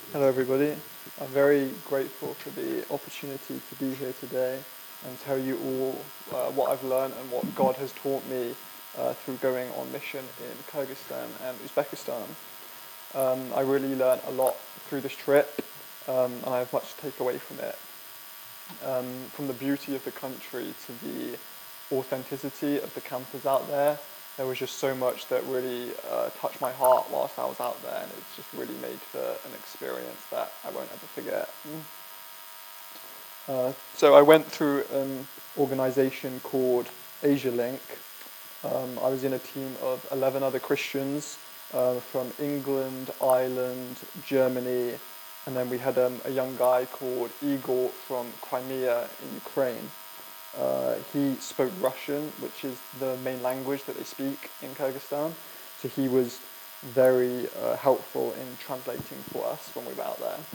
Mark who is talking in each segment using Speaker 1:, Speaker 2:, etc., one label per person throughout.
Speaker 1: Hello, everybody. I'm very grateful for the opportunity to be here today and tell you all what I've learned and what God has taught me through going on mission in Kyrgyzstan and Uzbekistan. I really learned a lot through this trip, and I have much to take away from it. From the beauty of the country to the authenticity of the campers out there, there was just so much that really touched my heart whilst I was out there, and it's just really made for an experience that I won't ever forget. So I went through an organization called Asia Link. I was in a team of 11 other Christians from England, Ireland, Germany, and then we had a young guy called Igor from Crimea in Ukraine. He spoke Russian, which is the main language that they speak in Kyrgyzstan. So he was very helpful in translating for us when we were out there.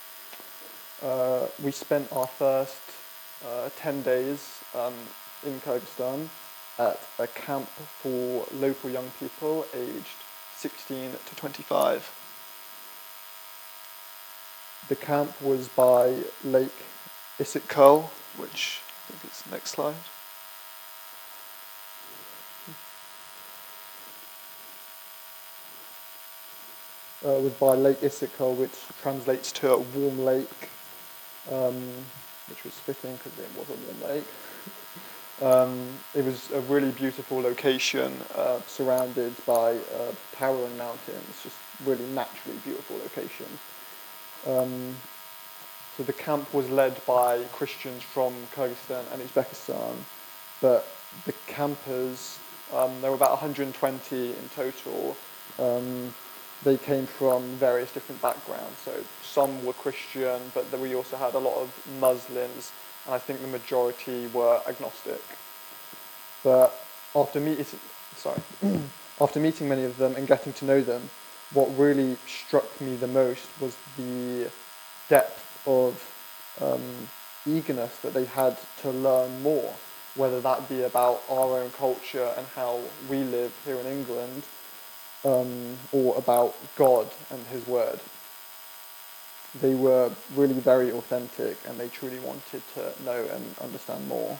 Speaker 1: We spent our first 10 days in Kyrgyzstan at a camp for local young people aged 16 to 25. The camp was by Lake Issyk-Kul, which I think is next slide. Was by Lake Issyk-Kul, which translates to a warm lake, which was fitting because it was a warm lake. It was a really beautiful location, surrounded by towering mountains, just really naturally beautiful location. So the camp was led by Christians from Kyrgyzstan and Uzbekistan, but the campers, there were about 120 in total. They came from various different backgrounds. So some were Christian, but then we also had a lot of Muslims, and I think the majority were agnostic. But after after meeting many of them and getting to know them, what really struck me the most was the depth of eagerness that they had to learn more, whether that be about our own culture and how we live here in England, or about God and His Word. They were really very authentic, and they truly wanted to know and understand more.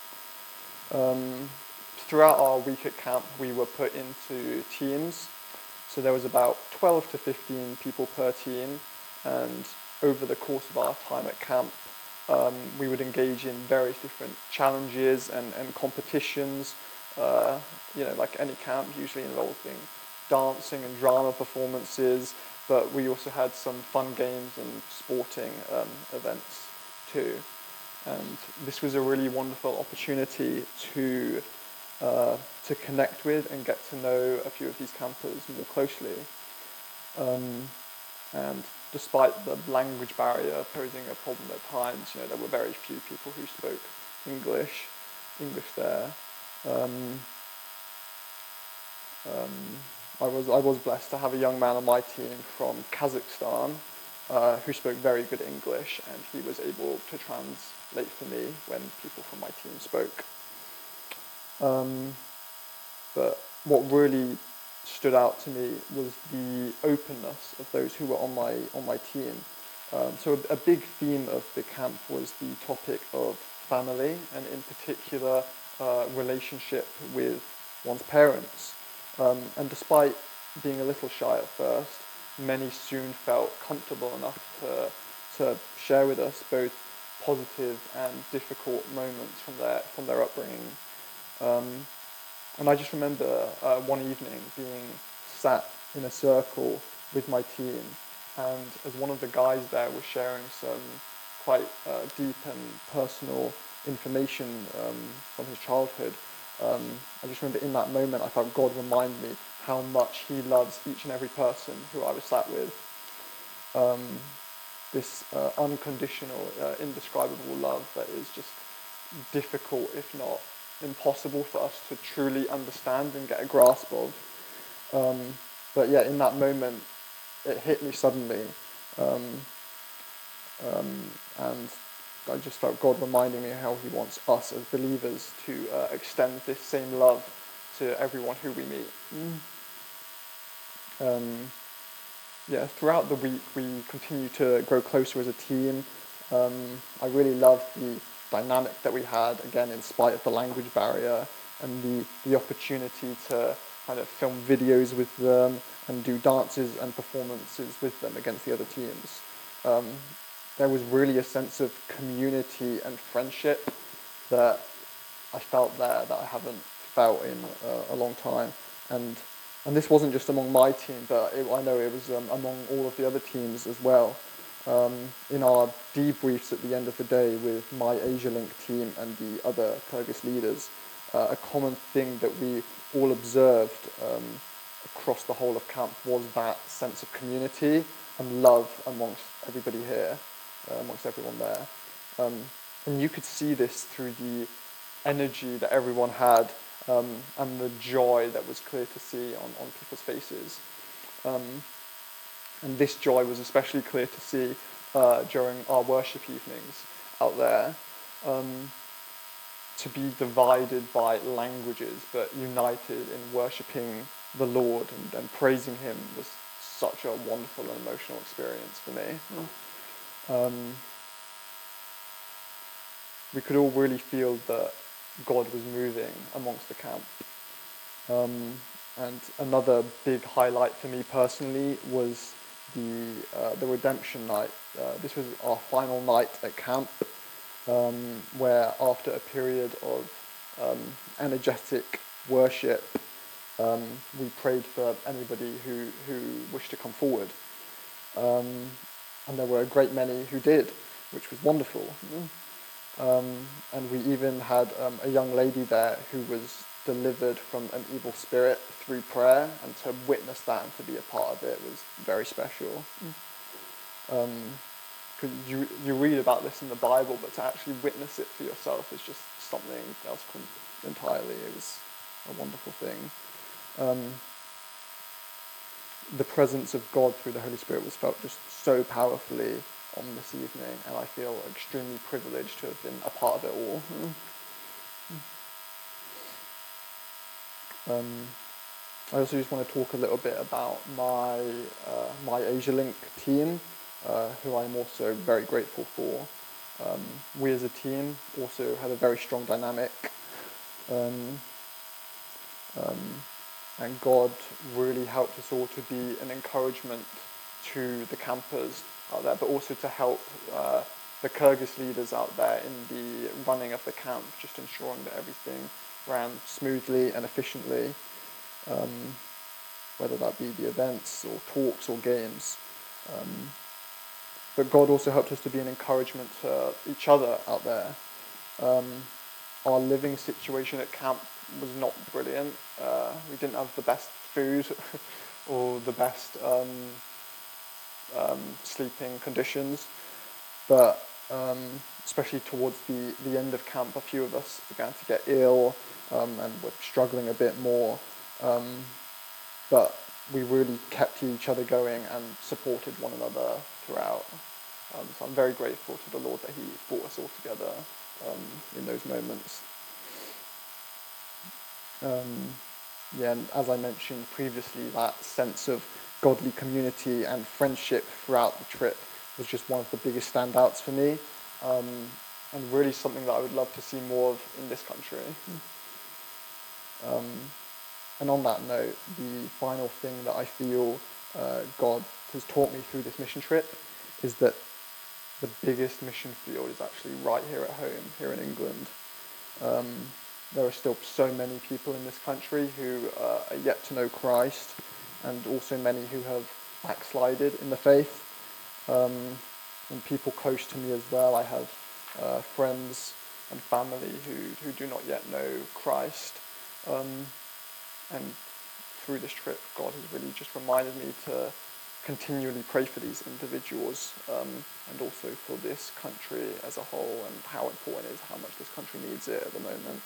Speaker 1: Throughout our week at camp, we were put into teams. So there was about 12 to 15 people per team, and over the course of our time at camp, we would engage in various different challenges and competitions, like any camp, usually involving dancing and drama performances, but we also had some fun games and sporting events too. And this was a really wonderful opportunity to connect with and get to know a few of these campers more closely. And despite the language barrier posing a problem at times, there were very few people who spoke English there. I was blessed to have a young man on my team from Kazakhstan who spoke very good English, and he was able to translate for me when people from my team spoke. But what really stood out to me was the openness of those who were on my team. So a big theme of the camp was the topic of family, and in particular relationship with one's parents. And despite being a little shy at first, many soon felt comfortable enough to share with us both positive and difficult moments from their upbringing. And I just remember one evening being sat in a circle with my team, and as one of the guys there was sharing some quite deep and personal information from his childhood, I just remember in that moment I felt God remind me how much He loves each and every person who I was sat with. This unconditional, indescribable love that is just difficult, if not impossible, for us to truly understand and get a grasp of. But yeah, in that moment, it hit me suddenly, and I just felt God reminding me how He wants us as believers to extend this same love to everyone who we meet. yeah, throughout the week we continue to grow closer as a team. I really loved the dynamic that we had, again, in spite of the language barrier, and the opportunity to kind of film videos with them and do dances and performances with them against the other teams. Um, there was really a sense of community and friendship that I felt there that I haven't felt in a long time, and this wasn't just among my team, but I know it was among all of the other teams as well. In our debriefs at the end of the day with my AsiaLink team and the other Kyrgyz leaders, a common thing that we all observed across the whole of camp was that sense of community and love amongst everybody here, amongst everyone there. And you could see this through the energy that everyone had, and the joy that was clear to see on people's faces. And this joy was especially clear to see during our worship evenings out there. To be divided by languages but united in worshipping the Lord and praising Him was such a wonderful and emotional experience for me. We could all really feel that God was moving amongst the camp. And another big highlight for me personally was the redemption night. This was our final night at camp, where after a period of energetic worship, we prayed for anybody who wished to come forward. And there were a great many who did, which was wonderful. And we even had a young lady there who was delivered from an evil spirit through prayer, and to witness that and to be a part of it was very special. Cause you read about this in the Bible, but to actually witness it for yourself is just something else entirely. It was a wonderful thing. The presence of God through the Holy Spirit was felt just so powerfully on this evening, and I feel extremely privileged to have been a part of it all. I also just want to talk a little bit about my AsiaLink team, who I'm also very grateful for. We as a team also had a very strong dynamic, and God really helped us all to be an encouragement to the campers out there, but also to help the Kyrgyz leaders out there in the running of the camp, just ensuring that everything ran smoothly and efficiently, whether that be the events or talks or games. But God also helped us to be an encouragement to each other out there. Our living situation at camp was not brilliant. We didn't have the best food or the best sleeping conditions, but especially towards the end of camp, a few of us began to get ill, and were struggling a bit more, but we really kept each other going and supported one another throughout. So I'm very grateful to the Lord that He brought us all together in those moments. And as I mentioned previously, that sense of godly community and friendship throughout the trip was just one of the biggest standouts for me, and really something that I would love to see more of in this country. And on that note, the final thing that I feel God has taught me through this mission trip is that the biggest mission field is actually right here at home, here in England. There are still so many people in this country who are yet to know Christ, and also many who have backslided in the faith. And people close to me as well. I have friends and family who do not yet know Christ. And through this trip, God has really just reminded me to continually pray for these individuals, and also for this country as a whole, and how important it is, how much this country needs it at the moment.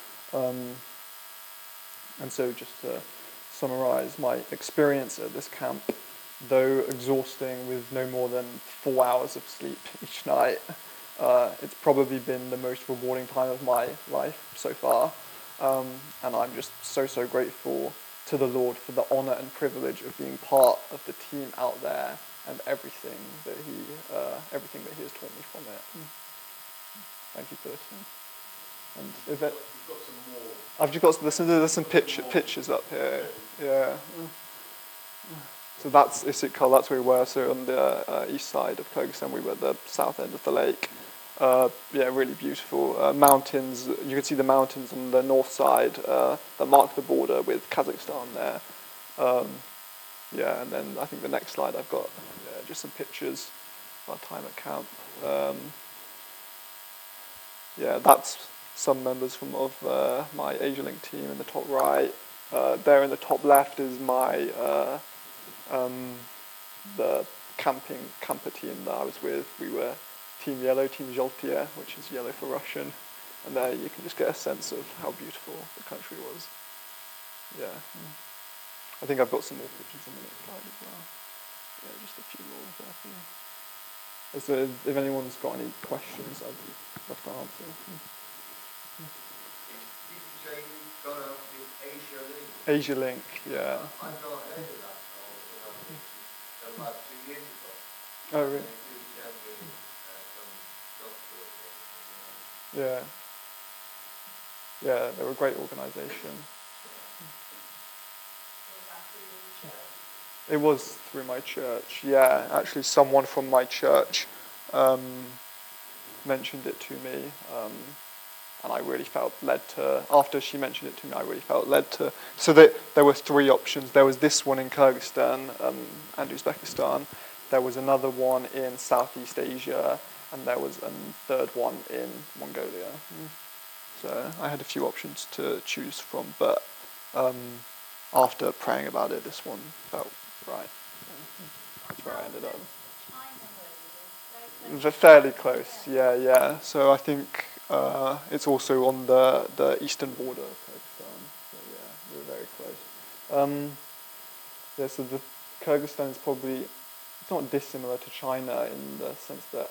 Speaker 1: And so just to summarise my experience at this camp, though exhausting with no more than 4 hours of sleep each night, it's probably been the most rewarding time of my life so far. And I'm just so grateful to the Lord for the honor and privilege of being part of the team out there and everything that He has taught me from it. Thank you for listening. And if it,
Speaker 2: You've got some more.
Speaker 1: I've just got there's some pictures up here. Yeah. So that's Isitkul. That's where we were. So on the east side of Kyrgyzstan, we were at the south end of the lake. Yeah, really beautiful mountains. You can see the mountains on the north side that mark the border with Kazakhstan there. Yeah, and then I think the next slide I've got just some pictures of our time at camp. Yeah, that's some members of my AsiaLink team in the top right. There in the top left is my the camper team that I was with. We were Team Yellow, Team Zholtye, which is yellow for Russian. And there you can just get a sense of how beautiful the country was. Yeah. I think I've got some more pictures on the next slide as well. Yeah, just a few more there for you. So if anyone's got any questions, I'd love to answer.
Speaker 2: Did you say you got up with AsiaLink?
Speaker 1: AsiaLink, yeah.
Speaker 2: I've not heard of that about 2 years ago.
Speaker 1: Oh, really? Yeah. Yeah, they're a great organisation. It was through my church, yeah. Actually, someone from my church mentioned it to me, and I really felt led to, after she mentioned it to me, I really felt led to, so that there were 3 options. There was this one in Kyrgyzstan and Uzbekistan. There was another one in Southeast Asia, and there was a third one in Mongolia. So I had a few options to choose from, but after praying about it, this one felt right. That's where I ended up. They're fairly close, yeah. So I think it's also on the eastern border of Kyrgyzstan. So yeah, we're very close. Yeah, so the Kyrgyzstan is probably, it's not dissimilar to China in the sense that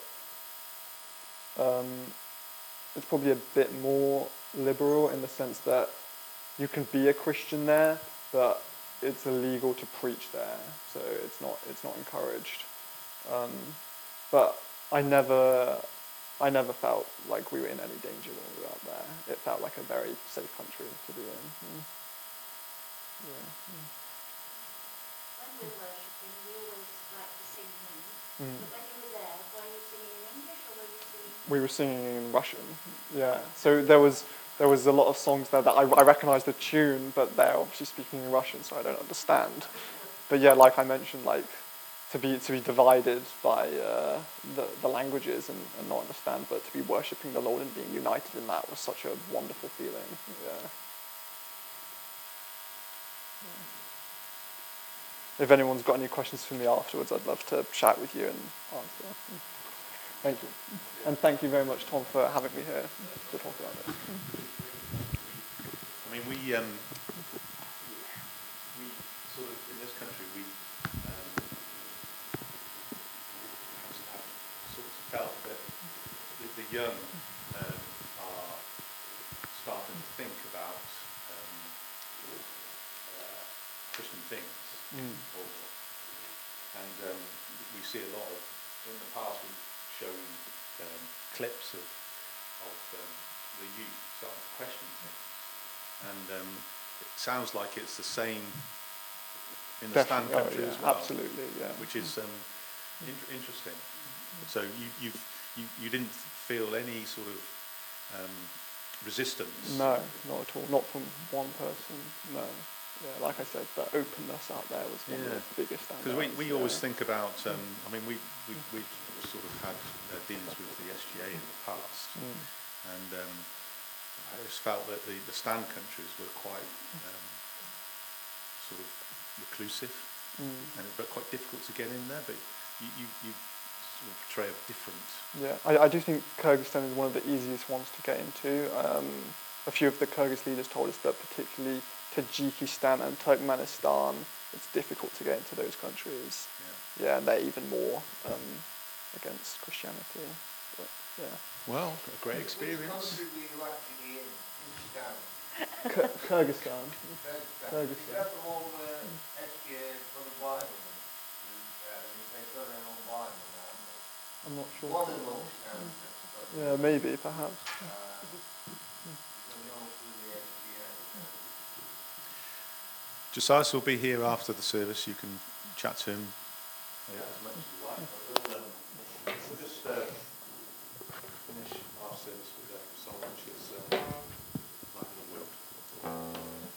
Speaker 1: it's probably a bit more liberal in the sense that you can be a Christian there, but it's illegal to preach there, so it's not encouraged. But I never felt like we were in any danger when we were out there. It felt like a very safe country to be in. Yeah.
Speaker 3: When we were worshiping, we always like to sing hymns. But when you were there, were you singing in English or were you singing?
Speaker 1: We were singing in Russian. Yeah. So there was a lot of songs there that I recognised the tune, but they're obviously speaking in Russian, so I don't understand. But yeah, like I mentioned, like to be divided by the languages and not understand, but to be worshipping the Lord and being united in that was such a wonderful feeling. Yeah. If anyone's got any questions for me afterwards, I'd love to chat with you and answer. Thank you. And thank you very much, Tom, for having me here to talk about this.
Speaker 2: I mean, we sort of, in this country, we sort of felt that the young are starting to think about Christian things. And we see a lot of, in the past we've shown clips of the youth starting to question things. And it sounds like it's the same in the Stan country as well.
Speaker 1: Absolutely, yeah.
Speaker 2: Which is interesting. So you didn't feel any sort of resistance?
Speaker 1: No, not at all. Not from one person, no. Yeah, like I said, the openness out there was one of the biggest standouts.
Speaker 2: Because we always think about, I mean, we sort of had dealings with the SGA in the past, and I just felt that the Stan countries were quite sort of reclusive, but quite difficult to get in there, but you sort of portray a different...
Speaker 1: Yeah, I do think Kyrgyzstan is one of the easiest ones to get into. A few of the Kyrgyz leaders told us that particularly Tajikistan and Turkmenistan, it's difficult to get into those countries. Yeah, and they're even more against Christianity. But, yeah.
Speaker 2: Well, a great experience.
Speaker 4: Which country were you actually in Stan?
Speaker 1: Kyrgyzstan.
Speaker 4: Is that the one where SGA put a blind on them? They put their own blind on that.
Speaker 1: I'm not sure.
Speaker 4: One of them looks counterfeit, but
Speaker 1: Yeah, maybe, perhaps.
Speaker 4: you don't know through the SGA.
Speaker 2: Josias will be here after the service. You can chat to him as much as you like. We'll just finish our service with a song which is like the world.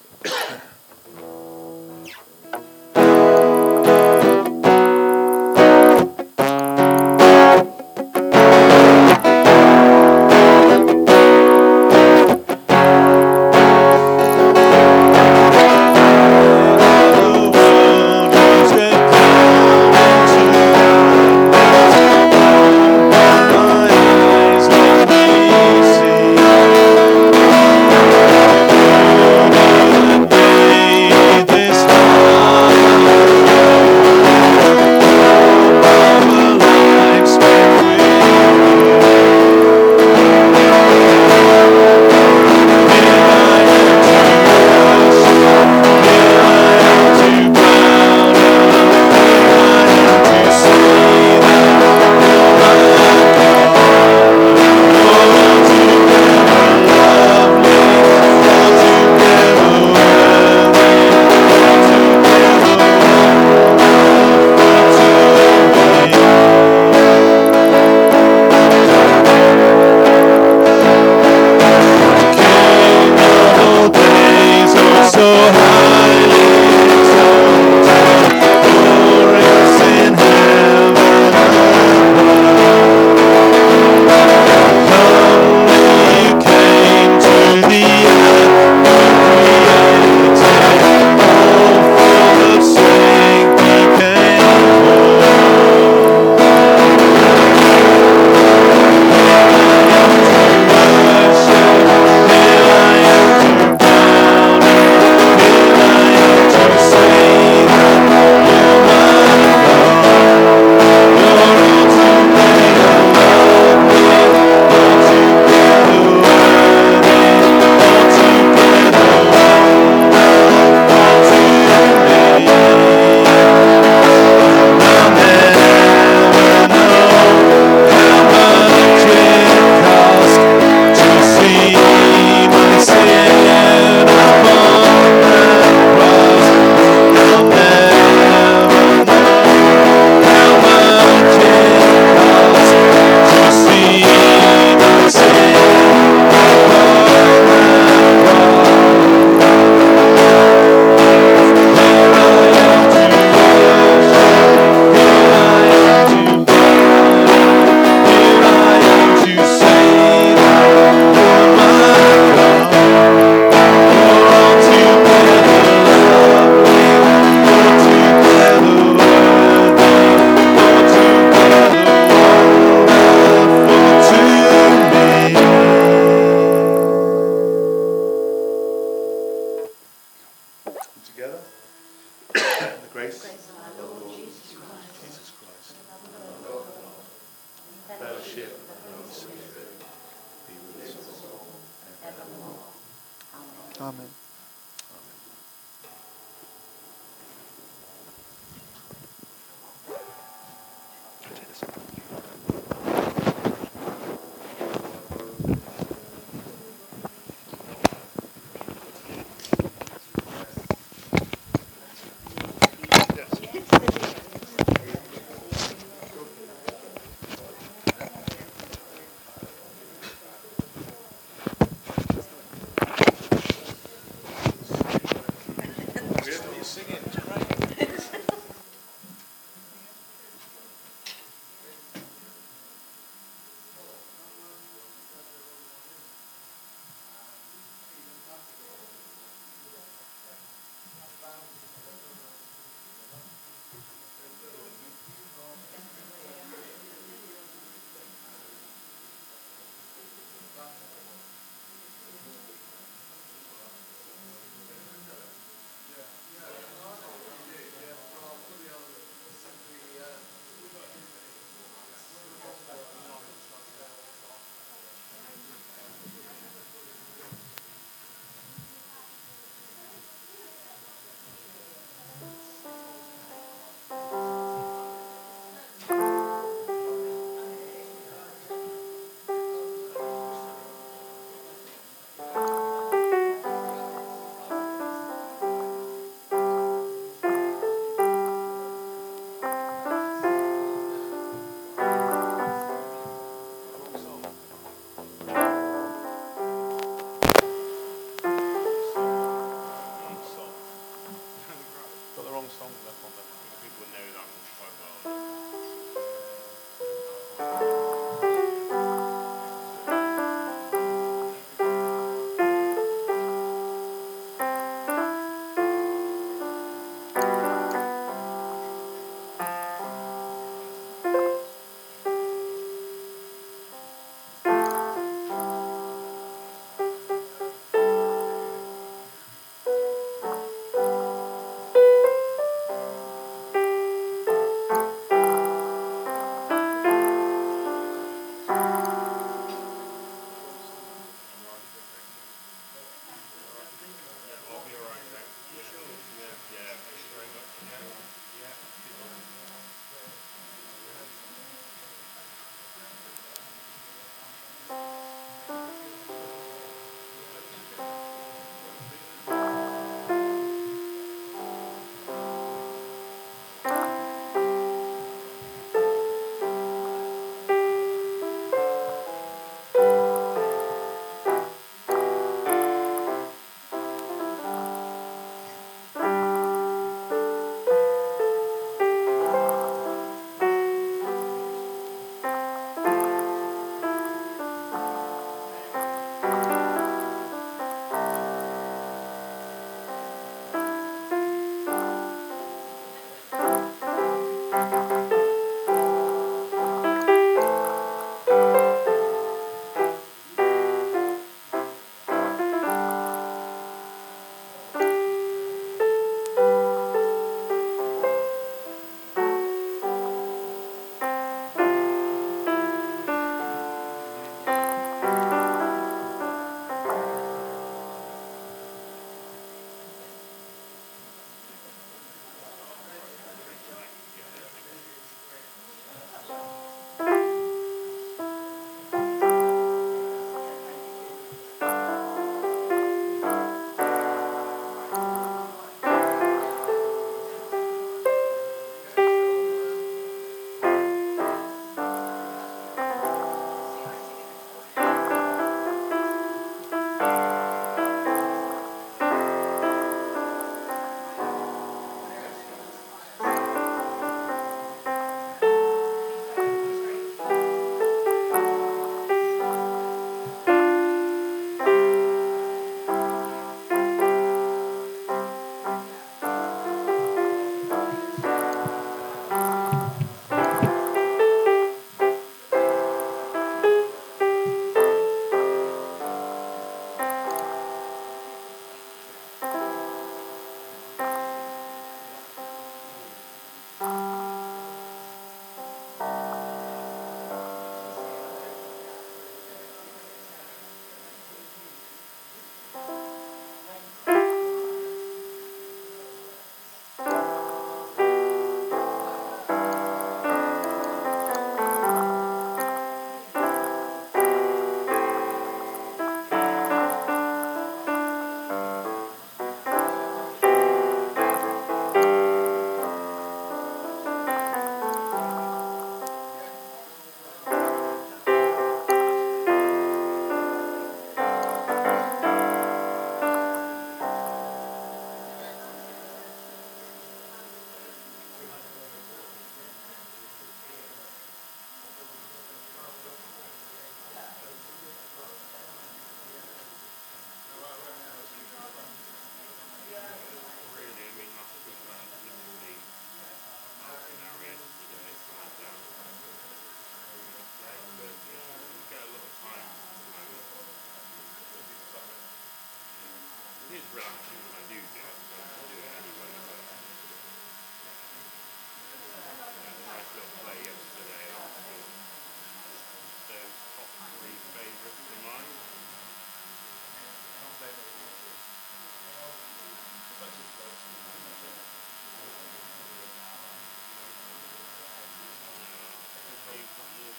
Speaker 1: Amen.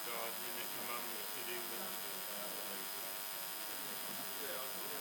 Speaker 5: gardening at your mum's in England?